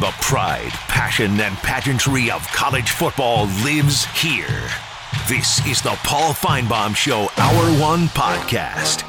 The pride, passion, and pageantry of college football lives here. This is the Paul Finebaum Show Hour 1 podcast.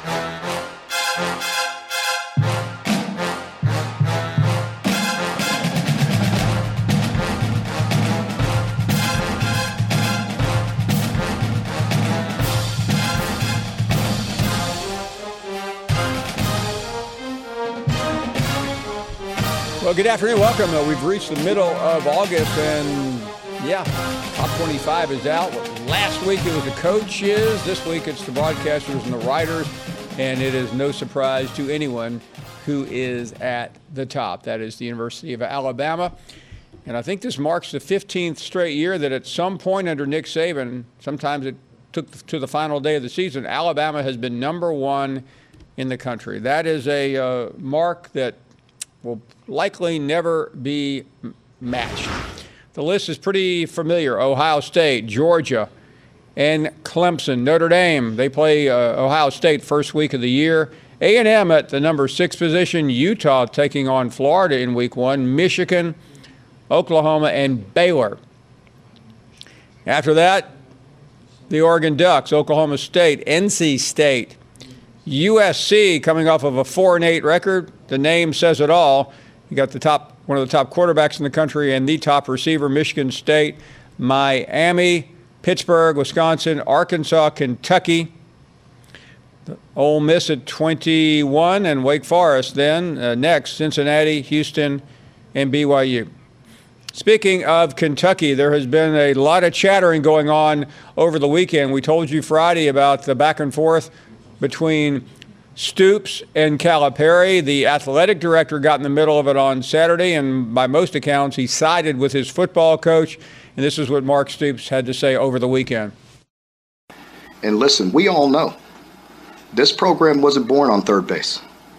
Well, good afternoon. Welcome. We've reached the middle of August, and top 25 is out. Last week it was the coaches. This week it's the broadcasters and the writers, and it is no surprise to anyone who is at the top. That is the University of Alabama. And I think this marks the 15th straight year that at some point under Nick Saban, sometimes it took to the final day of the season, Alabama has been number one in the country. That is a mark that will likely never be matched. The list is pretty familiar. Ohio State, Georgia, and Clemson. Notre Dame, they play Ohio State first week of the year. A&M at the number 6 position. Utah taking on Florida in week 1. Michigan, Oklahoma, and Baylor. After that, the Oregon Ducks, Oklahoma State, NC State, USC coming off of a 4-8 record. The name says it all. You got one of the top quarterbacks in the country and the top receiver, Michigan State, Miami, Pittsburgh, Wisconsin, Arkansas, Kentucky. Ole Miss at 21 and Wake Forest then. Next, Cincinnati, Houston, and BYU. Speaking of Kentucky, there has been a lot of chattering going on over the weekend. We told you Friday about the back and forth between Stoops and Calipari. The athletic director got in the middle of it on Saturday, and by most accounts, he sided with his football coach. And this is what Mark Stoops had to say over the weekend. And listen, we all know this program wasn't born on third base.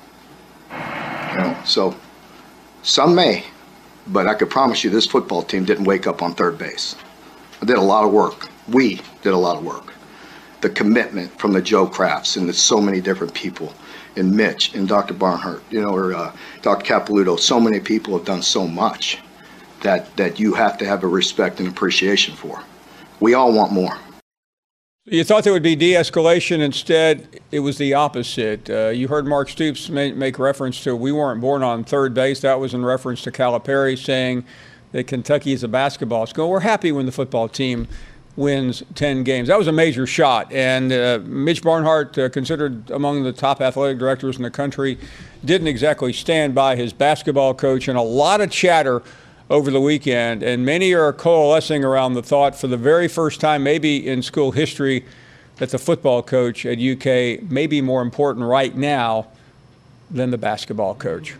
So some may, but I could promise you this football team didn't wake up on third base. I did a lot of work. We did a lot of work. The commitment from the Joe Crafts and so many different people, and Mitch and Dr. Barnhart, or Dr. Capilouto. So many people have done so much that you have to have a respect and appreciation for. We all want more. You thought there would be de-escalation. Instead, it was the opposite. You heard Mark Stoops make reference to we weren't born on third base. That was in reference to Calipari saying that Kentucky is a basketball school. We're happy when the football team wins 10 games. That was a major shot. And Mitch Barnhart, considered among the top athletic directors in the country, didn't exactly stand by his basketball coach. And a lot of chatter over the weekend. And many are coalescing around the thought for the very first time, maybe in school history, that the football coach at UK may be more important right now than the basketball coach.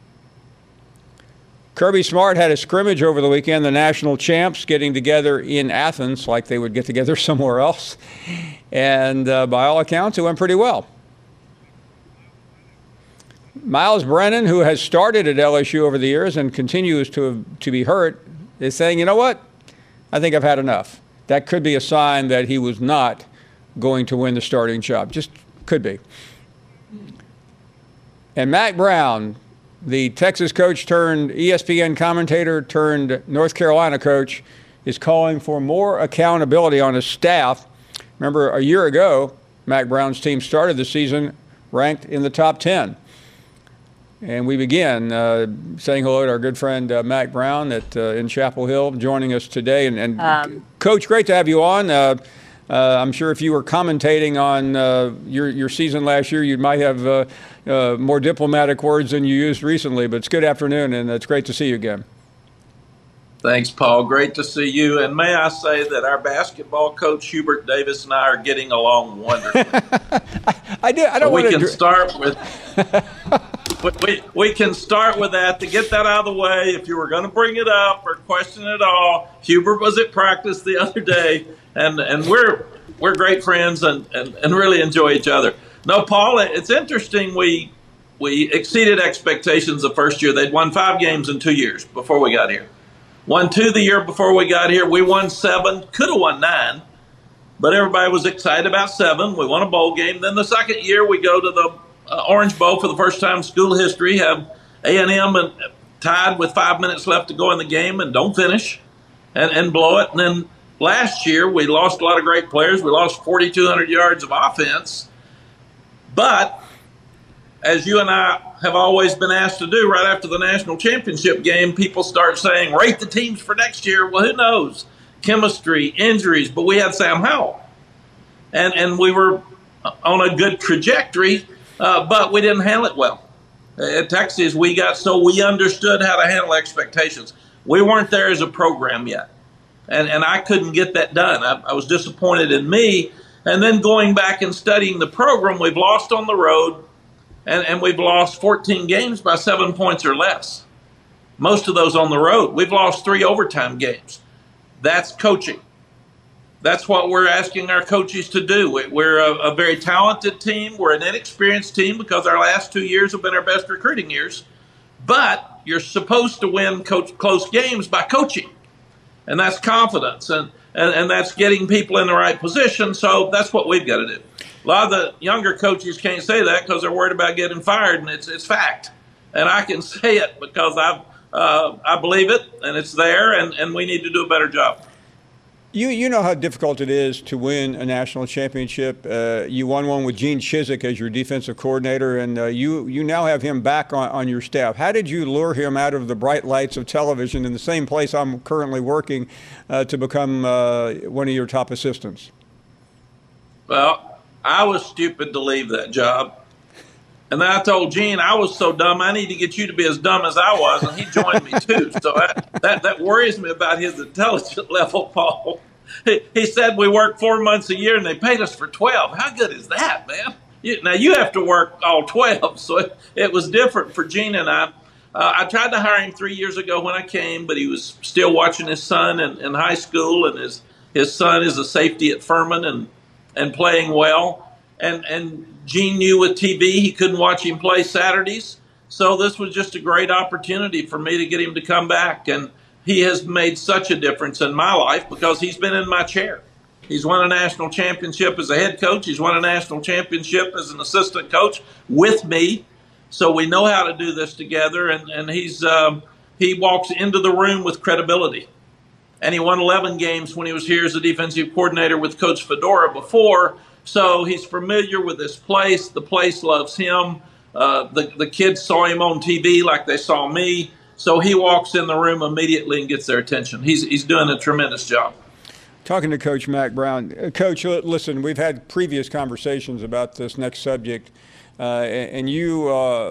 Kirby Smart had a scrimmage over the weekend, the national champs getting together in Athens like they would get together somewhere else. And by all accounts, it went pretty well. Miles Brennan, who has started at LSU over the years and continues to be hurt, is saying, you know what? I think I've had enough. That could be a sign that he was not going to win the starting job. Just could be. And Mack Brown, the Texas coach turned ESPN commentator turned North Carolina coach, is calling for more accountability on his staff. Remember, a year ago, Mack Brown's team started the season ranked in the top 10. And we begin saying hello to our good friend Mack Brown in Chapel Hill, joining us today. And Coach, great to have you on. I'm sure if you were commentating on your season last year, you might have more diplomatic words than you used recently. But it's good afternoon, and it's great to see you again. Thanks, Paul. Great to see you. And may I say that our basketball coach, Hubert Davis, and I are getting along wonderfully. I don't want to. We can start with. We can start with that to get that out of the way. If you were going to bring it up or question it all, Hubert was at practice the other day, and we're great friends and really enjoy each other. No, Paul, it's interesting. We exceeded expectations the first year. They'd won 5 games in 2 years before we got here. Won 2 the year before we got here. We won 7, could have won 9, but everybody was excited about 7. We won a bowl game. Then the second year we go to the Orange Bowl for the first time in school history, have A&M tied with 5 minutes left to go in the game and don't finish and blow it. And then last year we lost a lot of great players. We lost 4,200 yards of offense. But as you and I have always been asked to do right after the national championship game, people start saying, rate the teams for next year. Well, who knows? Chemistry, injuries, but we had Sam Howell. And we were on a good trajectory, but we didn't handle it well. At Texas, we understood how to handle expectations. We weren't there as a program yet, and I couldn't get that done. I was disappointed in me. And then going back and studying the program, we've lost on the road, and we've lost 14 games by 7 points or less. Most of those on the road. We've lost 3 overtime games. That's coaching. That's what we're asking our coaches to do. We're a very talented team. We're an inexperienced team because our last 2 years have been our best recruiting years. But you're supposed to win close games by coaching. And that's confidence. And that's getting people in the right position. So that's what we've got to do. A lot of the younger coaches can't say that because they're worried about getting fired, and it's fact. And I can say it because I believe it, and it's there, and we need to do a better job. You know how difficult it is to win a national championship. You won one with Gene Chizik as your defensive coordinator, and you now have him back on your staff. How did you lure him out of the bright lights of television in the same place I'm currently working to become one of your top assistants? Well, I was stupid to leave that job. And then I told Gene, I was so dumb, I need to get you to be as dumb as I was, and he joined me too. So that worries me about his intelligence level, Paul. He said we work 4 months a year, and they paid us for 12. How good is that, man? Now, you have to work all 12, so it was different for Gene and I. I tried to hire him 3 years ago when I came, but he was still watching his son in high school, and his son is a safety at Furman and playing well. And Gene knew with TV he couldn't watch him play Saturdays. So this was just a great opportunity for me to get him to come back. And he has made such a difference in my life because he's been in my chair. He's won a national championship as a head coach. He's won a national championship as an assistant coach with me. So we know how to do this together. And he walks into the room with credibility. And he won 11 games when he was here as a defensive coordinator with Coach Fedora before. So he's familiar with this place. The place loves him. The kids saw him on TV like they saw me. So he walks in the room immediately and gets their attention. He's doing a tremendous job. Talking to Coach Mack Brown. Coach, listen, we've had previous conversations about this next subject, and you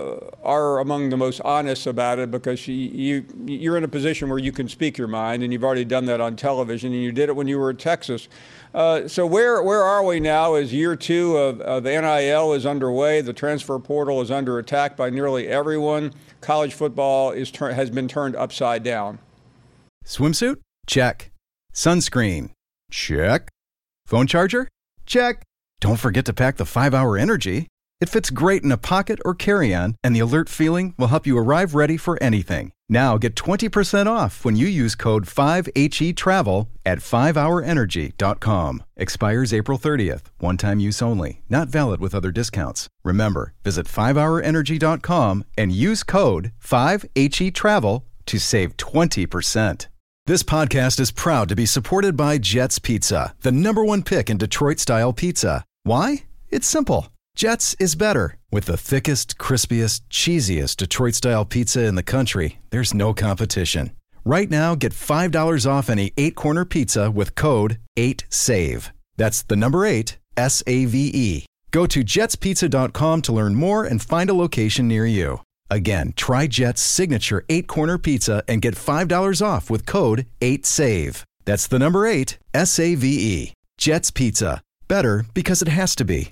are among the most honest about it because you're in a position where you can speak your mind, and you've already done that on television, and you did it when you were at Texas. So where are we now as year 2 of NIL is underway? The transfer portal is under attack by nearly everyone. College football has been turned upside down. Swimsuit? Check. Sunscreen? Check. Phone charger? Check. Don't forget to pack the 5-Hour Energy. It fits great in a pocket or carry-on, and the alert feeling will help you arrive ready for anything. Now get 20% off when you use code 5HETRAVEL at 5hourenergy.com. Expires April 30th. One-time use only. Not valid with other discounts. Remember, visit 5hourenergy.com and use code 5HETRAVEL to save 20%. This podcast is proud to be supported by Jets Pizza, the #1 pick in Detroit-style pizza. Why? It's simple. Jets is better. With the thickest, crispiest, cheesiest Detroit-style pizza in the country, there's no competition. Right now, get $5 off any 8-corner pizza with code 8SAVE. That's the number 8, SAVE. Go to jetspizza.com to learn more and find a location near you. Again, try Jet's signature 8-corner pizza and get $5 off with code 8SAVE. That's the number 8, SAVE. Jet's Pizza. Better because it has to be.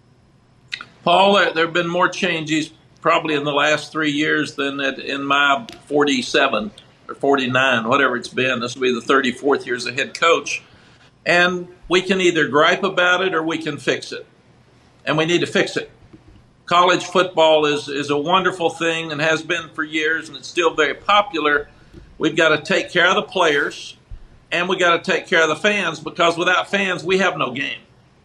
Paul, there have been more changes probably in the last 3 years than in my 47 or 49, whatever it's been. This will be the 34th year as a head coach. And we can either gripe about it or we can fix it. And we need to fix it. College football is a wonderful thing and has been for years, and it's still very popular. We've got to take care of the players, and we got to take care of the fans, because without fans, we have no game.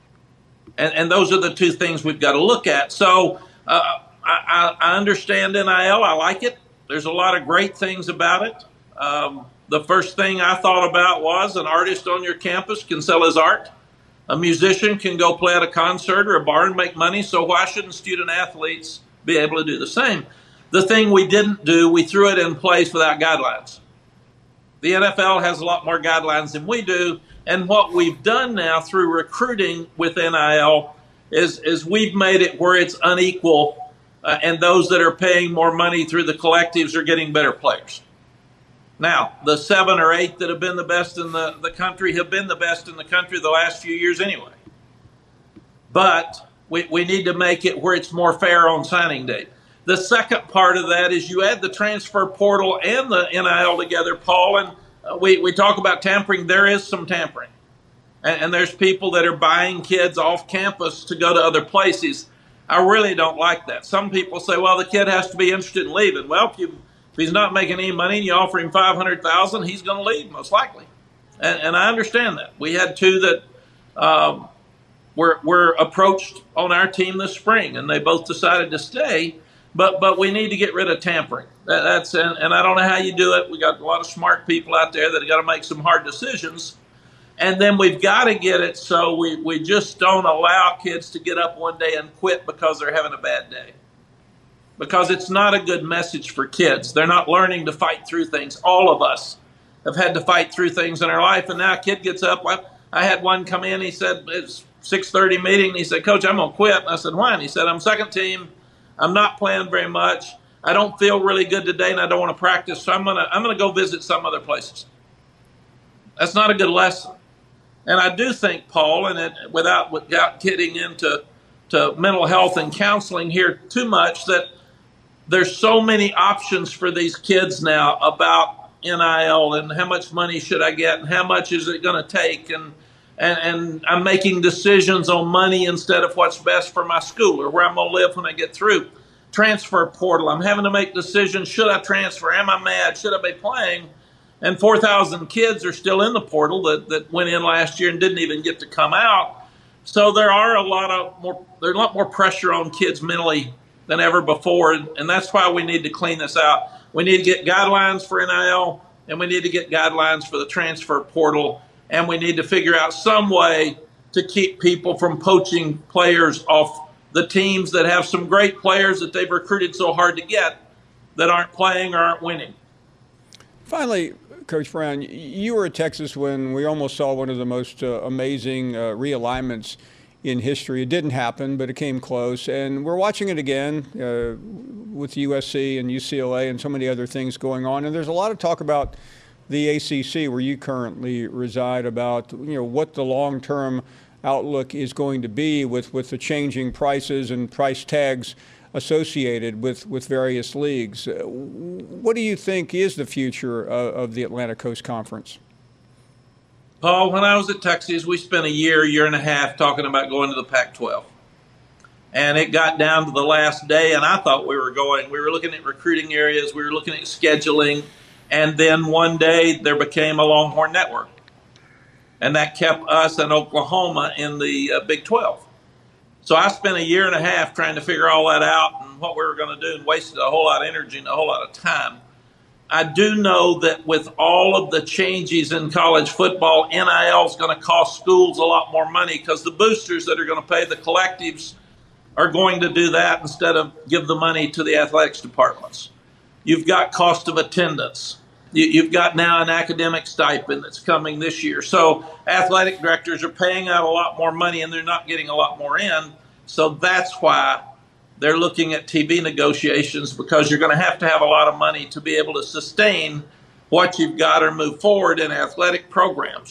And those are the two things we've got to look at. So I understand NIL. I like it. There's a lot of great things about it. The first thing I thought about was an artist on your campus can sell his art. A musician can go play at a concert or a bar and make money, so why shouldn't student athletes be able to do the same? The thing we didn't do, we threw it in place without guidelines. The NFL has a lot more guidelines than we do, and what we've done now through recruiting with NIL is we've made it where it's unequal, and those that are paying more money through the collectives are getting better players. Now, the 7 or 8 that have been the best in the country have been the best in the country the last few years anyway. But we need to make it where it's more fair on signing day. The second part of that is you add the transfer portal and the NIL together, Paul, and we talk about tampering. There is some tampering. And there's people that are buying kids off campus to go to other places. I really don't like that. Some people say, well, the kid has to be interested in leaving. Well, if he's not making any money and you offer him $500,000, he's going to leave most likely. And I understand that. We had 2 that were approached on our team this spring, and they both decided to stay. But we need to get rid of tampering. And I don't know how you do it. We got a lot of smart people out there that have got to make some hard decisions. And then we've got to get it so we just don't allow kids to get up one day and quit because they're having a bad day. Because it's not a good message for kids. They're not learning to fight through things. All of us have had to fight through things in our life. And now a kid gets up. I had one come in. He said, it's 6:30 meeting. He said, Coach, I'm going to quit. And I said, why? And he said, I'm second team. I'm not playing very much. I don't feel really good today, and I don't want to practice. So I'm gonna go visit some other places. That's not a good lesson. And I do think, Paul, and without getting into mental health and counseling here too much, that there's so many options for these kids now about NIL and how much money should I get and how much is it going to take, and I'm making decisions on money instead of what's best for my school or where I'm going to live when I get through. Transfer portal, I'm having to make decisions. Should I transfer? Am I mad? Should I be playing? And 4,000 kids are still in the portal that went in last year and didn't even get to come out. So there's a lot more pressure on kids mentally than ever before, and that's why we need to clean this out. We need to get guidelines for NIL, and we need to get guidelines for the transfer portal, and we need to figure out some way to keep people from poaching players off the teams that have some great players that they've recruited so hard to get that aren't playing or aren't winning. Finally, Coach Brown, you were at Texas when we almost saw one of the most amazing realignments in history. It didn't happen, but it came close. And we're watching it again with USC and UCLA and so many other things going on. And there's a lot of talk about the ACC, where you currently reside, about what the long-term outlook is going to be with the changing prices and price tags associated with various leagues. What do you think is the future of the Atlantic Coast Conference? Paul, when I was at Texas, we spent a year and a half talking about going to the Pac-12. And it got down to the last day, and I thought we were looking at recruiting areas, we were looking at scheduling, and then one day there became a Longhorn Network. And that kept us and Oklahoma in the Big 12. So I spent a year and a half trying to figure all that out and what we were going to do, and wasted a whole lot of energy and a whole lot of time. I do know that with all of the changes in college football, NIL is going to cost schools a lot more money, because the boosters that are going to pay the collectives are going to do that instead of give the money to the athletics departments. You've got cost of attendance. You've got now an academic stipend that's coming this year. So athletic directors are paying out a lot more money, and they're not getting a lot more in. So that's why they're looking at TV negotiations, because you're going to have a lot of money to be able to sustain what you've got or move forward in athletic programs.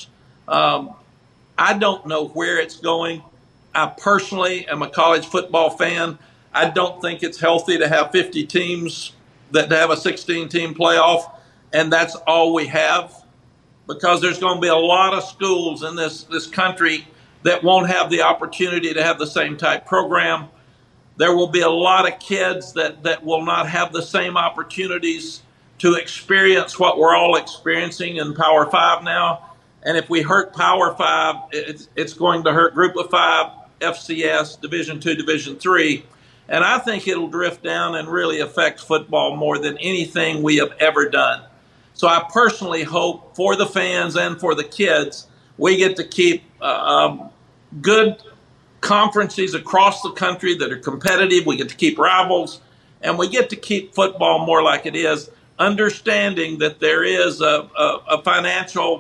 I don't know where it's going. I personally am a college football fan. I don't think it's healthy to have 50 teams that have a 16-team playoff, and that's all we have, because there's going to be a lot of schools in this country that won't have the opportunity to have the same type program. There will be a lot of kids that will not have the same opportunities to experience what we're all experiencing in Power 5 now. And if we hurt Power 5, it's going to hurt Group of 5, FCS, Division II, Division III. And I think it'll drift down and really affect football more than anything we have ever done. So I personally hope for the fans and for the kids, we get to keep good conferences across the country that are competitive. We get to keep rivals, and we get to keep football more like it is, understanding that there is a financial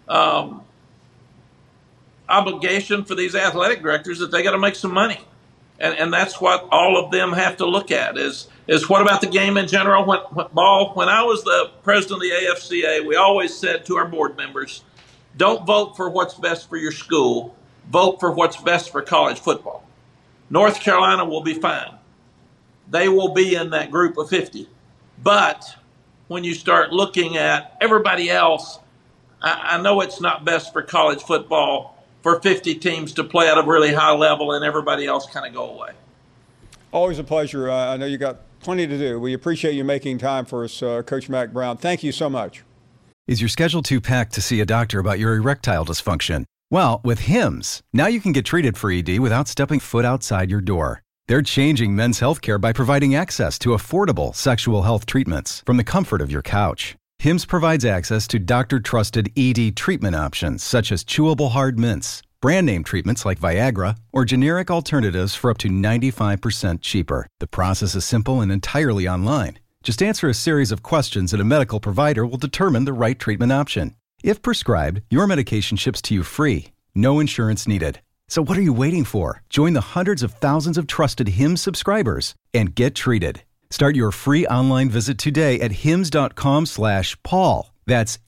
obligation for these athletic directors that they got to make some money. And that's what all of them have to look at is what about the game in general? When I was the president of the AFCA, we always said to our board members, don't vote for what's best for your school. Vote for what's best for college football. North Carolina will be fine. They will be in that group of 50. But when you start looking at everybody else, I know it's not best for college football for 50 teams to play at a really high level and everybody else kind of go away. Always a pleasure. I know you got plenty to do. We appreciate you making time for us, Coach Mack Brown. Thank you so much. Is your schedule too packed to see a doctor about your erectile dysfunction? Well, with Hims, now you can get treated for ED without stepping foot outside your door. They're changing men's healthcare by providing access to affordable sexual health treatments from the comfort of your couch. Hims provides access to doctor-trusted ED treatment options such as chewable hard mints, brand name treatments like Viagra, or generic alternatives for up to 95% cheaper. The process is simple and entirely online. Just answer a series of questions and a medical provider will determine the right treatment option. If prescribed, your medication ships to you free. No insurance needed. So what are you waiting for? Join the hundreds of thousands of trusted Hims subscribers and get treated. Start your free online visit today at hims.com/Paul. That's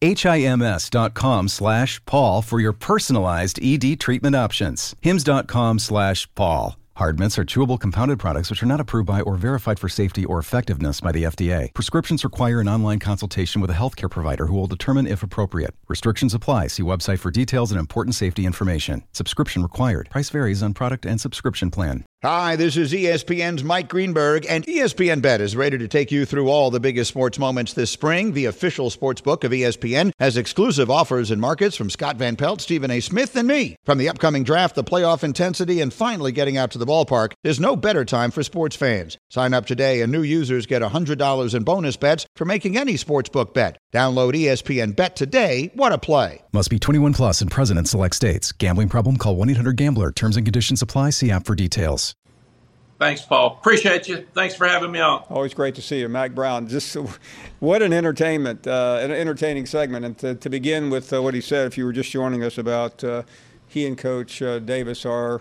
HIMS.com/Paul for your personalized ED treatment options. hims.com/Paul. Hard mints are chewable compounded products which are not approved by or verified for safety or effectiveness by the FDA. Prescriptions require an online consultation with a healthcare provider who will determine if appropriate. Restrictions apply. See website for details and important safety information. Subscription required. Price varies on product and subscription plan. Hi, this is ESPN's Mike Greenberg, and ESPN Bet is ready to take you through all the biggest sports moments this spring. The official sports book of ESPN has exclusive offers and markets from Scott Van Pelt, Stephen A. Smith, and me. From the upcoming draft, the playoff intensity, and finally getting out to the ballpark, there's no better time for sports fans. Sign up today, and new users get $100 in bonus bets for making any sportsbook bet. Download ESPN Bet today. What a play. Must be 21 plus and present in select states. Gambling problem? Call 1-800-GAMBLER. Terms and conditions apply. See app for details. Thanks, Paul. Appreciate you. Thanks for having me on. Always great to see you, Mack Brown. Just what an entertaining segment. And to begin with what he said, if you were just joining us, about he and Coach Davis are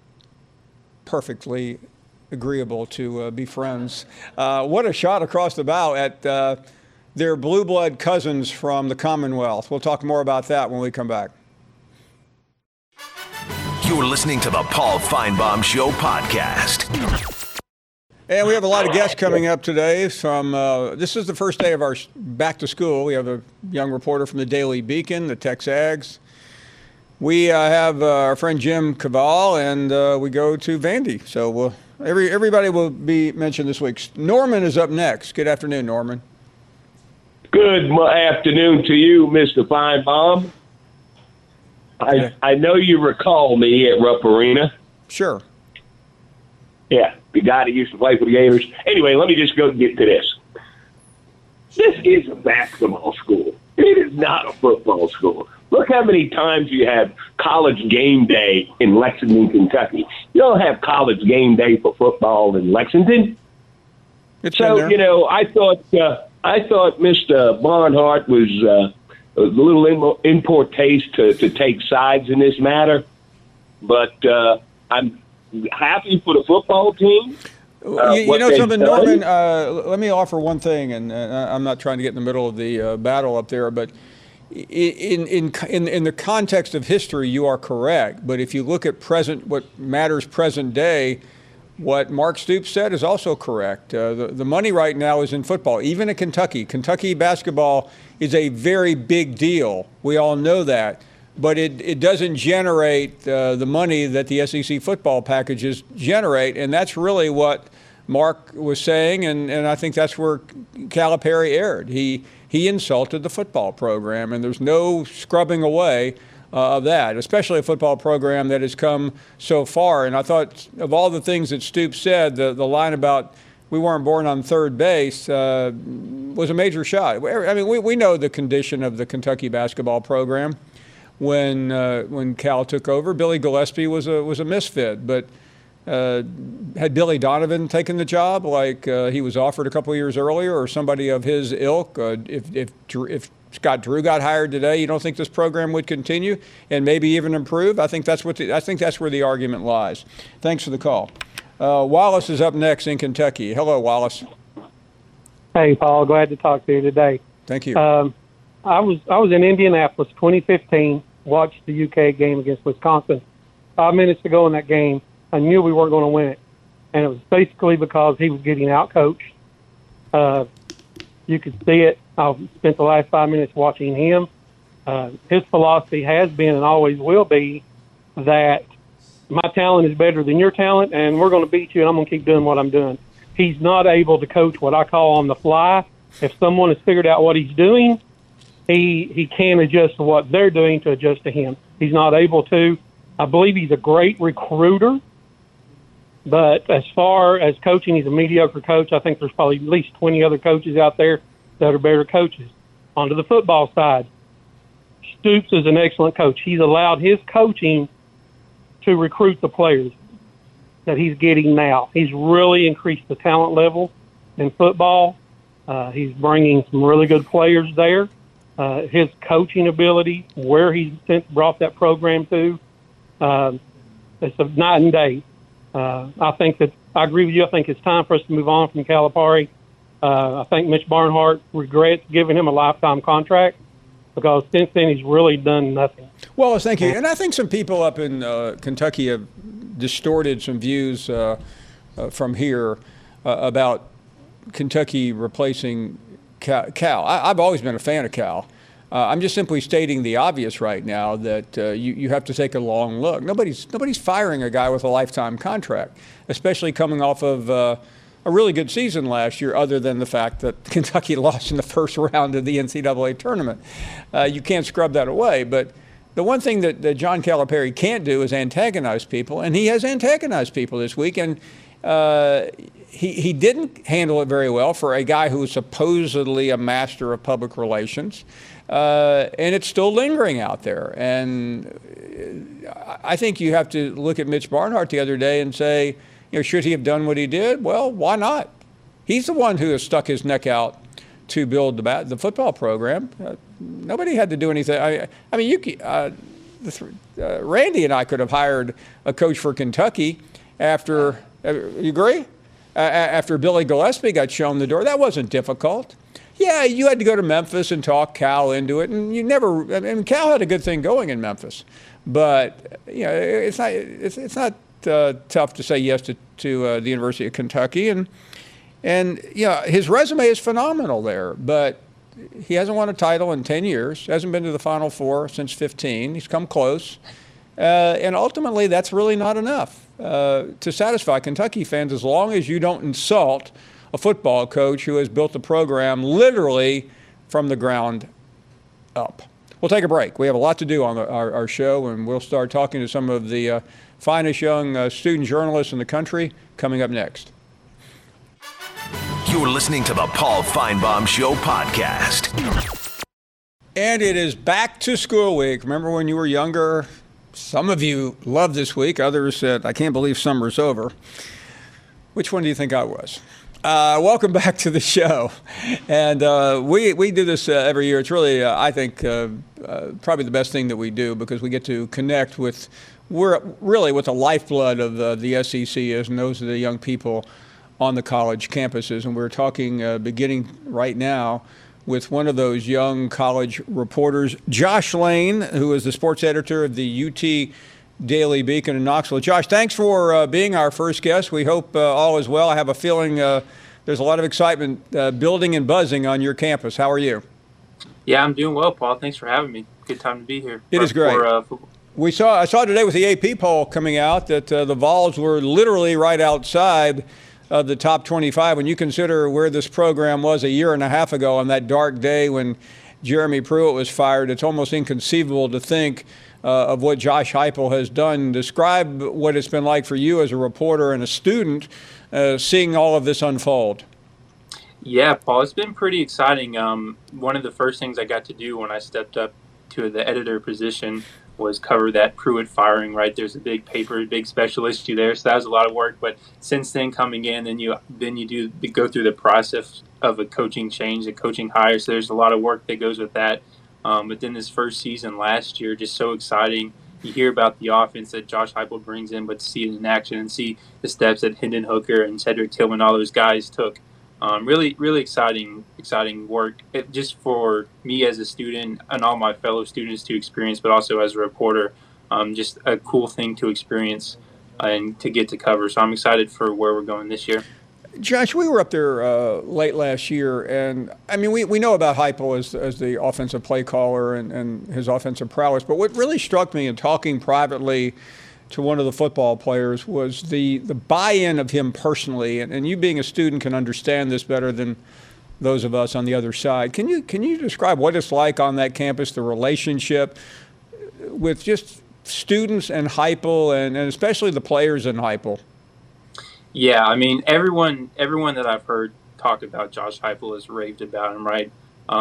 perfectly agreeable to be friends. What a shot across the bow at their blue blood cousins from the Commonwealth. We'll talk more about that when we come back. You're listening to the Paul Feinbaum Show podcast. And we have a lot of guests coming up today. This is the first day of our back to school. We have a young reporter from the Daily Beacon, the Texags. We have our friend Jim Cavall, and we go to Vandy. So everybody will be mentioned this week. Norman is up next. Good afternoon, Norman. Good afternoon to you, Mr. Feinbaum. I know you recall me at Rupp Arena. Sure. Yeah, the guy that used to play for the Gators. Anyway, let me just go get to this. This is a basketball school. It is not a football school. Look how many times you have college game day in Lexington, Kentucky. You don't have college game day for football in Lexington. So, you know, I thought Mr. Barnhart was a little in poor taste to take sides in this matter, but I'm happy for the football team. You know something, Norman? Let me offer one thing, and I'm not trying to get in the middle of the battle up there, but in the context of history, you are correct. But if you look at what matters present day, what Mark Stoops said is also correct. The money right now is in football, even in Kentucky. Kentucky basketball is a very big deal. We all know that. But it doesn't generate the money that the SEC football packages generate. And that's really what Mark was saying. And I think that's where Calipari erred. He insulted the football program. And there's no scrubbing away of that, especially a football program that has come so far. And I thought of all the things that Stoops said, the line about we weren't born on third base was a major shot. I mean, we know the condition of the Kentucky basketball program when Cal took over. Billy Gillispie was a misfit, but had Billy Donovan taken the job like he was offered a couple of years earlier, or somebody of his ilk, if Scott Drew got hired today, you don't think this program would continue and maybe even improve? I think that's where the argument lies. Thanks for the call. Wallace is up next in Kentucky. Hello, Wallace. Hey, Paul. Glad to talk to you today. Thank you. I was in Indianapolis, 2015. Watched the UK game against Wisconsin. 5 minutes to go in that game, I knew we weren't going to win it, and it was basically because he was getting out-coached. You could see it. I spent the last 5 minutes watching him. His philosophy has been and always will be that my talent is better than your talent, and we're going to beat you, and I'm going to keep doing what I'm doing. He's not able to coach what I call on the fly. If someone has figured out what he's doing, he can adjust to what they're doing to adjust to him. He's not able to. I believe he's a great recruiter, but as far as coaching, he's a mediocre coach. I think there's probably at least 20 other coaches out there that are better coaches. Onto the football side, Stoops is an excellent coach. He's allowed his coaching to recruit the players that he's getting now. He's really increased the talent level in football. He's bringing some really good players there. His coaching ability, where he's since brought that program to, it's a night and day. I think that I agree with you. I think it's time for us to move on from Calipari. I think Mitch Barnhart regrets giving him a lifetime contract because since then he's really done nothing. Well, thank you. And I think some people up in Kentucky have distorted some views from here about Kentucky replacing Cal. I've always been a fan of Cal. I'm just simply stating the obvious right now that you have to take a long look. Nobody's firing a guy with a lifetime contract, especially coming off of a really good season last year, other than the fact that Kentucky lost in the first round of the NCAA tournament. You can't scrub that away. But the one thing that John Calipari can't do is antagonize people, and he has antagonized people this week. And he didn't handle it very well for a guy who was supposedly a master of public relations. And it's still lingering out there. And I think you have to look at Mitch Barnhart the other day and say, should he have done what he did? Well, why not? He's the one who has stuck his neck out to build the football program. Nobody had to do anything. I mean, Randy and I could have hired a coach for Kentucky after, you agree? After Billy Gillispie got shown the door. That wasn't difficult. Yeah, you had to go to Memphis and talk Cal into it, and Cal had a good thing going in Memphis, but it's not tough to say yes to the University of Kentucky, and his resume is phenomenal there, but he hasn't won a title in 10 years, hasn't been to the Final Four since 15. He's come close, and ultimately that's really not enough to satisfy Kentucky fans as long as you don't insult a football coach who has built the program literally from the ground up. We'll take a break. We have a lot to do on our show, and we'll start talking to some of the finest young student journalists in the country coming up next. You're listening to the Paul Feinbaum Show podcast. And it is back to school week. Remember when you were younger? Some of you loved this week. Others said, I can't believe summer's over. Which one do you think I was? Welcome back to the show. And we do this every year. It's really, I think, probably the best thing that we do because we get to connect with, really what the lifeblood of the SEC is, and those are the young people on the college campuses. And we're talking, beginning right now, with one of those young college reporters, Josh Lane, who is the sports editor of the UT Daily Beacon in Knoxville. Josh, thanks for being our first guest. We hope all is well. I have a feeling there's a lot of excitement building and buzzing on your campus. How are you? Yeah, I'm doing well, Paul. Thanks for having me. Good time to be here. It is great. I saw today with the AP poll coming out that the Vols were literally right outside of the top 25. When you consider where this program was a year and a half ago on that dark day when Jeremy Pruitt was fired, it's almost inconceivable to think of what Josh Heupel has done. Describe what it's been like for you as a reporter and a student seeing all of this unfold. Yeah, Paul, it's been pretty exciting. One of the first things I got to do when I stepped up to the editor position was cover that Pruitt firing, right? There's a big paper, big special issue there, so that was a lot of work. But since then, coming in, then you go through the process of a coaching change, a coaching hire, so there's a lot of work that goes with that. But then this first season last year, just so exciting. You hear about the offense that Josh Heupel brings in, but to see it in action and see the steps that Hendon Hooker and Cedric Tillman, all those guys took. Really, really exciting work, just for me as a student and all my fellow students to experience, but also as a reporter, just a cool thing to experience and to get to cover. So I'm excited for where we're going this year. Josh, we were up there late last year, and I mean, we know about Heupel as the offensive play caller and his offensive prowess, but what really struck me in talking privately to one of the football players was the buy-in of him personally, and you being a student can understand this better than those of us on the other side. Can you describe what it's like on that campus, the relationship with just students and Heupel, and especially the players in Heupel? Yeah, I mean, everyone that I've heard talk about Josh Heupel has raved about him, right?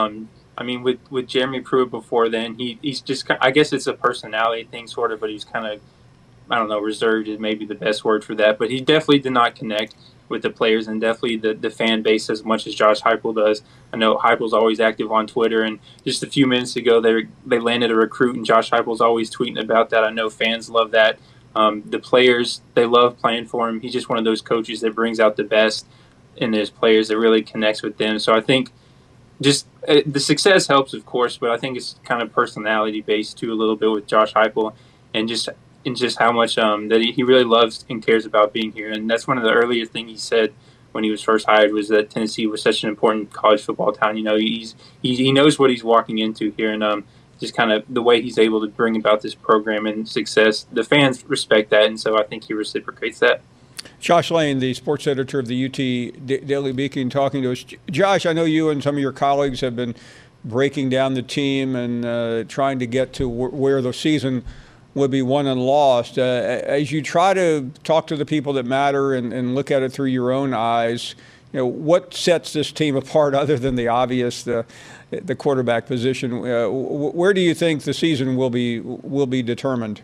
I mean, with Jeremy Pruitt before then, he's just, I guess it's a personality thing sort of, but he's kind of, I don't know, reserved is maybe the best word for that. But he definitely did not connect with the players and definitely the fan base as much as Josh Heupel does. I know Heupel's always active on Twitter, and just a few minutes ago they landed a recruit, and Josh Heupel's always tweeting about that. I know fans love that. The players, they love playing for him. He's just one of those coaches that brings out the best in his players, that really connects with them. So I think just the success helps, of course, but I think it's kind of personality based too a little bit with Josh Heupel, and just how much that he really loves and cares about being here. And that's one of the earlier things he said when he was first hired, was that Tennessee was such an important college football town. You know, he knows what he's walking into here, and just kind of the way he's able to bring about this program and success, the fans respect that, and so I think he reciprocates that. Josh Lane, the sports editor of the UT Daily Beacon, talking to us. Josh, I know you and some of your colleagues have been breaking down the team and trying to get to where the season would be won and lost. As you try to talk to the people that matter and look at it through your own eyes, you know, what sets this team apart other than the obvious, the quarterback position? Where do you think the season will be determined?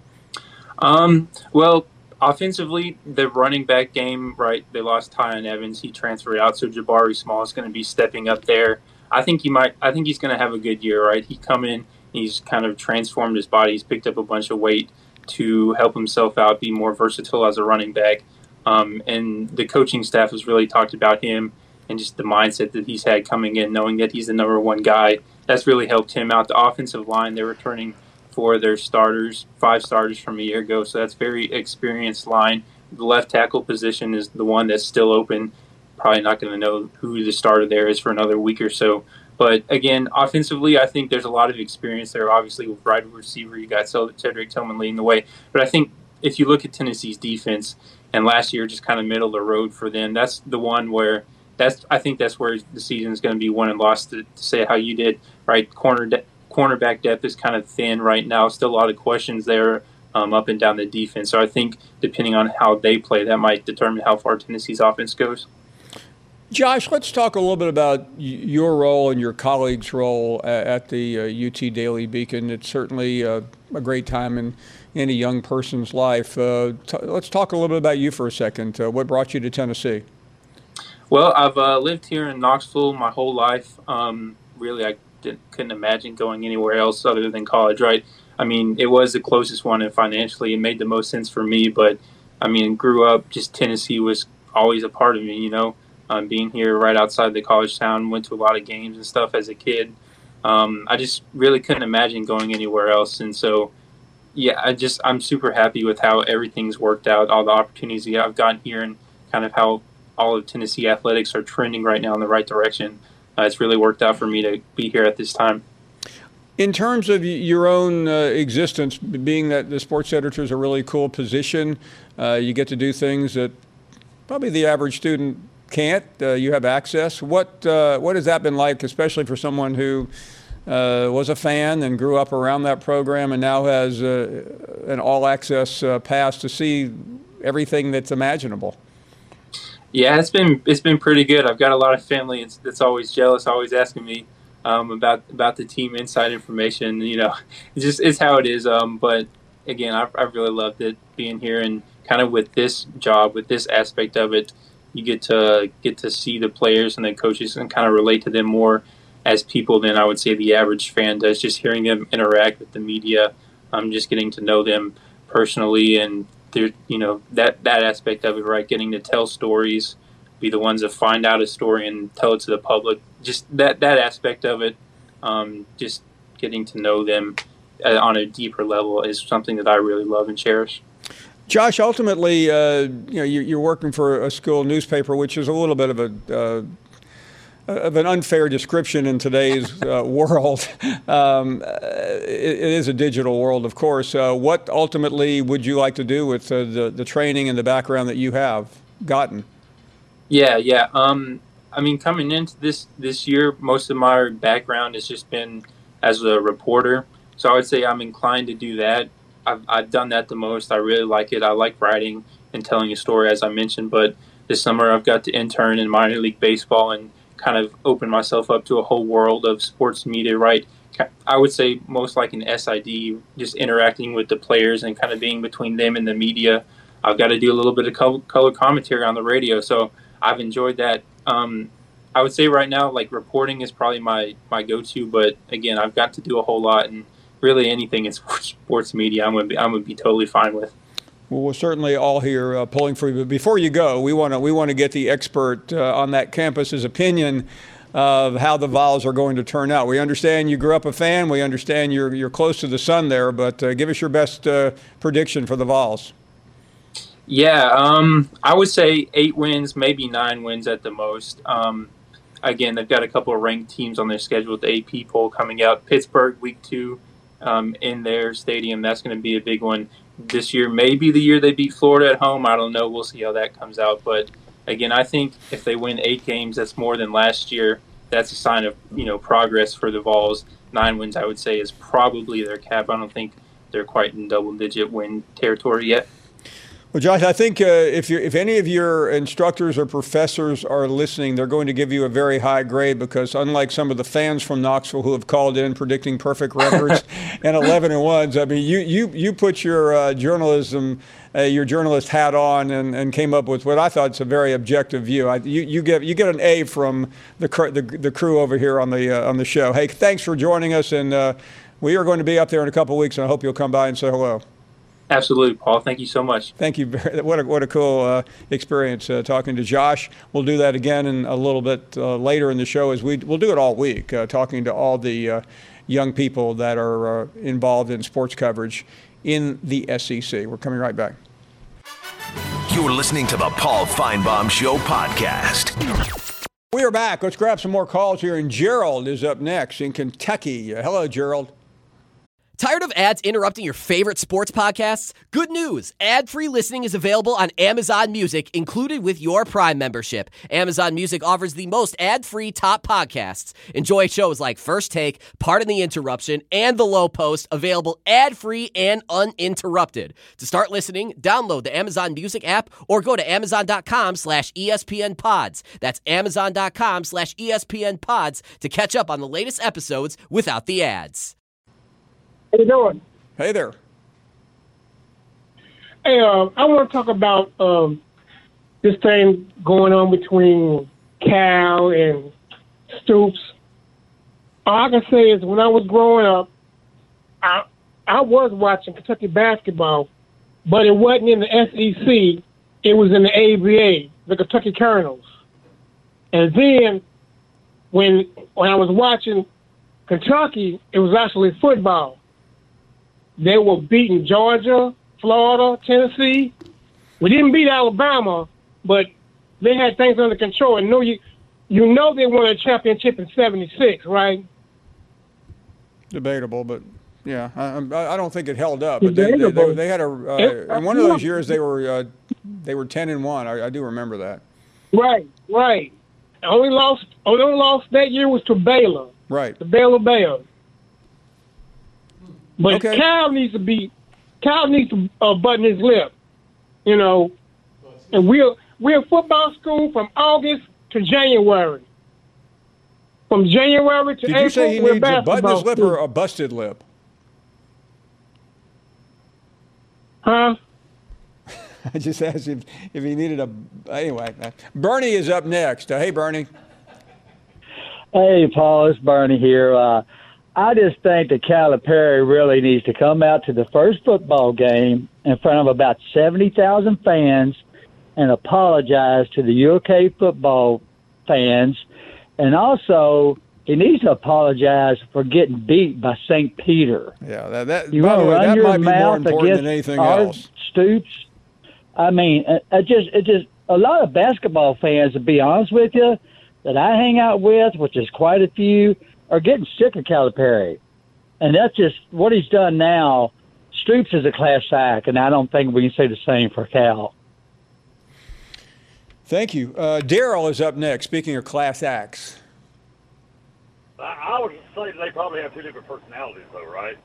Well, offensively, the running back game, right? They lost Tyon Evans. He transferred out, so Jabari Small is going to be stepping up there. I think he's going to have a good year, right? He come in, he's kind of transformed his body. He's picked up a bunch of weight to help himself out, be more versatile as a running back. And the coaching staff has really talked about him and just the mindset that he's had coming in, knowing that he's the number one guy. That's really helped him out. The offensive line, they're returning for their starters, 5 starters from a year ago, so that's very experienced line. The left tackle position is the one that's still open. Probably not going to know who the starter there is for another week or so. But again, offensively, I think there's a lot of experience there. Obviously, with wide receiver, you got Cedric Tillman leading the way. But I think if you look at Tennessee's defense, and last year just kind of middle of the road for them, that's the one where I think that's where the season is going to be won and lost, to say how you did, right? Cornerback depth is kind of thin right now. Still a lot of questions there up and down the defense. So I think depending on how they play, that might determine how far Tennessee's offense goes. Josh, let's talk a little bit about your role and your colleagues' role at the UT Daily Beacon. It's certainly a great time in any young person's life. Let's talk a little bit about you for a second. What brought you to Tennessee? Well, I've lived here in Knoxville my whole life. Really, I couldn't imagine going anywhere else other than college, right? I mean, it was the closest one, and financially it made the most sense for me. But, I mean, grew up, just Tennessee was always a part of me, you know. Being here right outside the college town, went to a lot of games and stuff as a kid. I just really couldn't imagine going anywhere else. And so, yeah, I'm super happy with how everything's worked out, all the opportunities I've gotten here, and kind of how all of Tennessee athletics are trending right now in the right direction. It's really worked out for me to be here at this time. In terms of your own existence, being that the sports editor is a really cool position, you get to do things that probably the average student can't. You have access. What has that been like, especially for someone who was a fan and grew up around that program and now has an all-access pass to see everything that's imaginable. Yeah, it's been pretty good. I've got a lot of family that's always jealous, always asking me about the team inside information. You know, it's how it is. But again, I've really loved it being here, and kind of with this job, with this aspect of it, you get to see the players and the coaches and kind of relate to them more as people than I would say the average fan does. Just hearing them interact with the media, just getting to know them personally, and that aspect of it, right? Getting to tell stories, be the ones that find out a story and tell it to the public. Just that aspect of it, just getting to know them on a deeper level is something that I really love and cherish. Josh, ultimately, you're working for a school newspaper, which is a little bit of an unfair description in today's world. It is a digital world, of course. What ultimately would you like to do with the training and the background that you have gotten? Yeah. I mean, coming into this year, most of my background has just been as a reporter. So I would say I'm inclined to do that. I've done that the most. I really like it. I like writing and telling a story, as I mentioned. But this summer I've got to intern in minor league baseball and kind of open myself up to a whole world of sports media, right? I would say most like an SID, just interacting with the players and kind of being between them and the media. I've got to do a little bit of color commentary on the radio, so I've enjoyed that. I would say right now, like, reporting is probably my go-to, but again, I've got to do a whole lot, and really anything in sports media I'm gonna be totally fine with. Well, we're certainly all here pulling for you. But before you go, we want to get the expert on that campus's opinion of how the Vols are going to turn out. We understand you grew up a fan. We understand you're close to the sun there. But give us your best prediction for the Vols. Yeah, I would say 8 wins, maybe 9 wins at the most. Again, they've got a couple of ranked teams on their schedule with the AP poll coming out. Pittsburgh, week 2, in their stadium. That's going to be a big one. This year may be the year they beat Florida at home. I don't know. We'll see how that comes out. But, again, I think if they win 8 games, that's more than last year. That's a sign of, progress for the Vols. 9 wins, I would say, is probably their cap. I don't think they're quite in double-digit win territory yet. Well, Josh, I think if any of your instructors or professors are listening, they're going to give you a very high grade because unlike some of the fans from Knoxville who have called in predicting perfect records and 11-1s, I mean, you put your your journalist hat on and came up with what I thought is a very objective view. You get an A from the crew over here on the show. Hey, thanks for joining us, and we are going to be up there in a couple of weeks, and I hope you'll come by and say hello. Absolutely, Paul. Thank you so much. Thank you. What a cool experience talking to Josh. We'll do that again in a little bit later in the show as we'll do it all week, talking to all the young people that are involved in sports coverage in the SEC. We're coming right back. You're listening to the Paul Feinbaum Show podcast. We are back. Let's grab some more calls here, and Gerald is up next in Kentucky. Hello, Gerald. Tired of ads interrupting your favorite sports podcasts? Good news! Ad-free listening is available on Amazon Music, included with your Prime membership. Amazon Music offers the most ad-free top podcasts. Enjoy shows like First Take, Pardon the Interruption, and The Low Post, available ad-free and uninterrupted. To start listening, download the Amazon Music app or go to Amazon.com/ESPN Pods. That's Amazon.com/ESPN Pods to catch up on the latest episodes without the ads. How you doing? Hey there. Hey, I want to talk about this thing going on between Cal and Stoops. All I can say is when I was growing up, I was watching Kentucky basketball, but it wasn't in the SEC. It was in the ABA, the Kentucky Colonels. And then when I was watching Kentucky, it was actually football. They were beating Georgia, Florida, Tennessee. We didn't beat Alabama, but they had things under control. And you know they won a championship in '76, right? Debatable, but yeah, I don't think it held up. But they had in one of those years they were 10-1. I do remember that. Right. Only lost that year was to Baylor. Right. The Baylor Bears. But Okay. Kyle needs to button his lip, you know. And we're a football school from August to January. From January to Did April, you say he we're needs a button basketball his lip school. or a busted lip? Huh? I just asked if he needed a. Anyway, Bernie is up next. Hey, Bernie. Hey, Paul, it's Bernie here. I just think that Calipari really needs to come out to the first football game in front of about 70,000 fans and apologize to the UK football fans. And also, he needs to apologize for getting beat by St. Peter. Yeah, that You by the want to way, run that your might be more mouth important than against anything our else. Stoops. I mean, it just a lot of basketball fans, to be honest with you, that I hang out with, which is quite a few, are getting sick of Calipari. And that's just what he's done now. Stoops is a class act, and I don't think we can say the same for Cal. Thank you. Daryl is up next. Speaking of class acts. I would say they probably have two different personalities, though, right?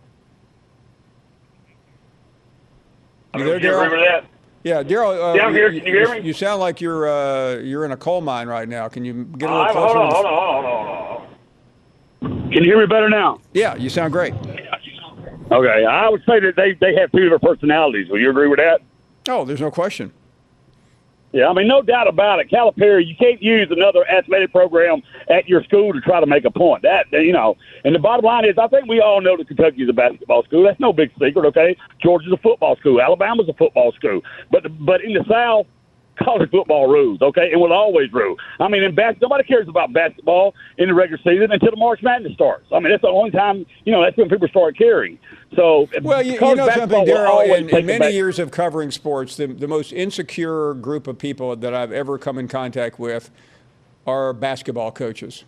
You there, Would you Daryl? agree with that? Yeah, Daryl. Yeah, I'm here. Can you hear me? You sound like you're in a coal mine right now. Can you get a little Hold closer? on. Can you hear me better now? Yeah, you sound great. Okay, I would say that they have two different personalities. Will you agree with that? Oh, there's no question. Yeah, I mean, no doubt about it. Calipari, you can't use another athletic program at your school to try to make a point. That, you know, and the bottom line is, I think we all know that Kentucky is a basketball school. That's no big secret, okay? Georgia's a football school. Alabama's a football school. But in the South, college football rules, okay? It will always rule. I mean, nobody cares about basketball in the regular season until the March Madness starts. I mean, that's the only time, you know, that's when people start caring. So, well, you know something, Daryl, in many years of covering sports, the most insecure group of people that I've ever come in contact with are basketball coaches.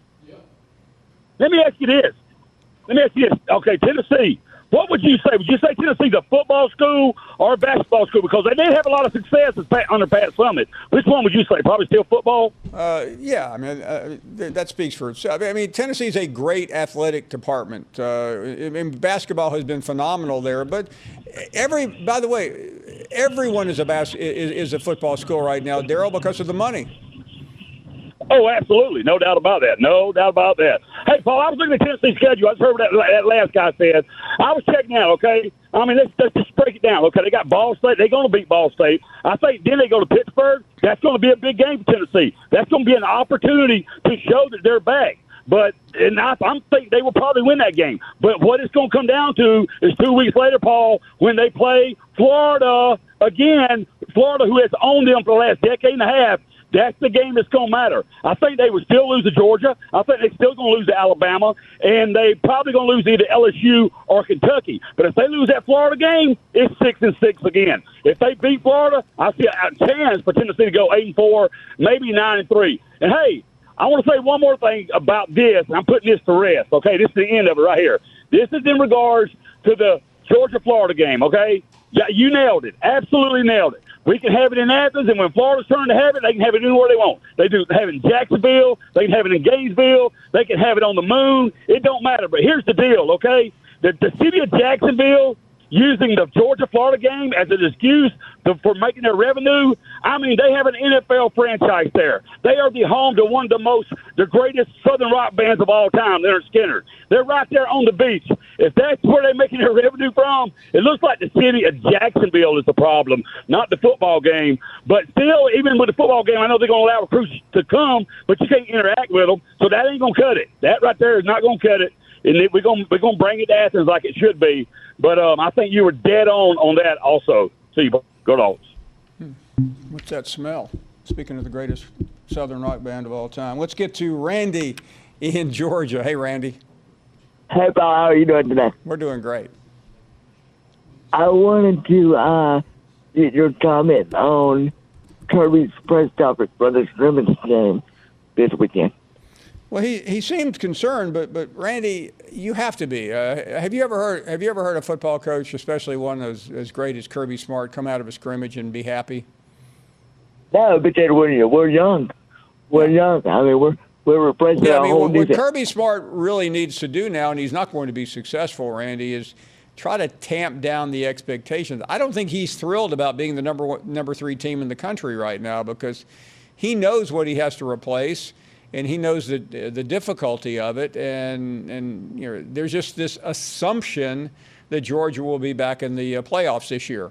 Let me ask you this. Okay, Tennessee. What would you say? Would you say Tennessee's a football school or a basketball school? Because they did have a lot of success under Pat Summitt. Which one would you say? Probably still football? Yeah, I mean, that speaks for itself. I mean, Tennessee's a great athletic department. Basketball has been phenomenal there. But by the way, everyone is a football school right now, Daryl, because of the money. Oh, absolutely. No doubt about that. No doubt about that. Hey, Paul, I was looking at Tennessee's schedule. I just heard what that last guy said. I was checking out, okay? I mean, let's just break it down, okay? They got Ball State. They're going to beat Ball State. I think then they go to Pittsburgh. That's going to be a big game for Tennessee. That's going to be an opportunity to show that they're back. And I think they will probably win that game. But what it's going to come down to is 2 weeks later, Paul, when they play Florida again, Florida, who has owned them for the last decade and a half. That's the game that's going to matter. I think they would still lose to Georgia. I think they're still going to lose to Alabama. And they probably going to lose either LSU or Kentucky. But if they lose that Florida game, it's 6-6 again. If they beat Florida, I see a chance for Tennessee to go 8-4, maybe 9-3. And, hey, I want to say one more thing about this, and I'm putting this to rest, okay? This is the end of it right here. This is in regards to the Georgia-Florida game, okay? Yeah, you nailed it. Absolutely nailed it. We can have it in Athens, and when Florida's turn to have it, they can have it anywhere they want. They do have it in Jacksonville. They can have it in Gainesville. They can have it on the moon. It don't matter. But here's the deal, okay? The city of Jacksonville using the Georgia-Florida game as an excuse for making their revenue. I mean, they have an NFL franchise there. They are the home to one of the greatest Southern rock bands of all time, Leonard Skinner. They're right there on the beach. If that's where they're making their revenue from, it looks like the city of Jacksonville is the problem, not the football game. But still, even with the football game, I know they're going to allow recruits to come, but you can't interact with them, so that ain't going to cut it. That right there is not going to cut it. And we're going to bring it to Athens like it should be. But I think you were dead on that also. See you. Go Dogs. What's that smell? Speaking of the greatest Southern rock band of all time. Let's get to Randy in Georgia. Hey, Randy. Hey, Paul. How are you doing today? We're doing great. I wanted to get your comment on Kirby's press conference for the scrimmage game this weekend. Well, he seemed concerned, but Randy, you have to be. Have you ever heard a football coach, especially one as great as Kirby Smart, come out of a scrimmage and be happy? No, but we're young. We're young. I mean, we're replacing Yeah, our whole what defense. Kirby Smart really needs to do now, and he's not going to be successful, Randy, is try to tamp down the expectations. I don't think he's thrilled about being the number 3 team in the country right now, because he knows what he has to replace, and he knows the difficulty of it. And you know, there's just this assumption that Georgia will be back in the playoffs this year.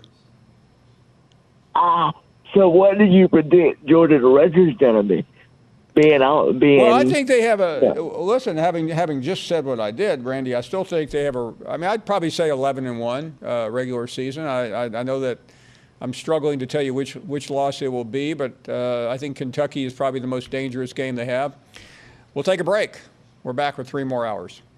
So what do you predict Georgia's record's going to be? Well, I think they have listen, having just said what I did, Randy, I still think they have I'd probably say 11-1 regular season. I know that I'm struggling to tell you which loss it will be, but I think Kentucky is probably the most dangerous game they have. We'll take a break. We're back with 3 more hours.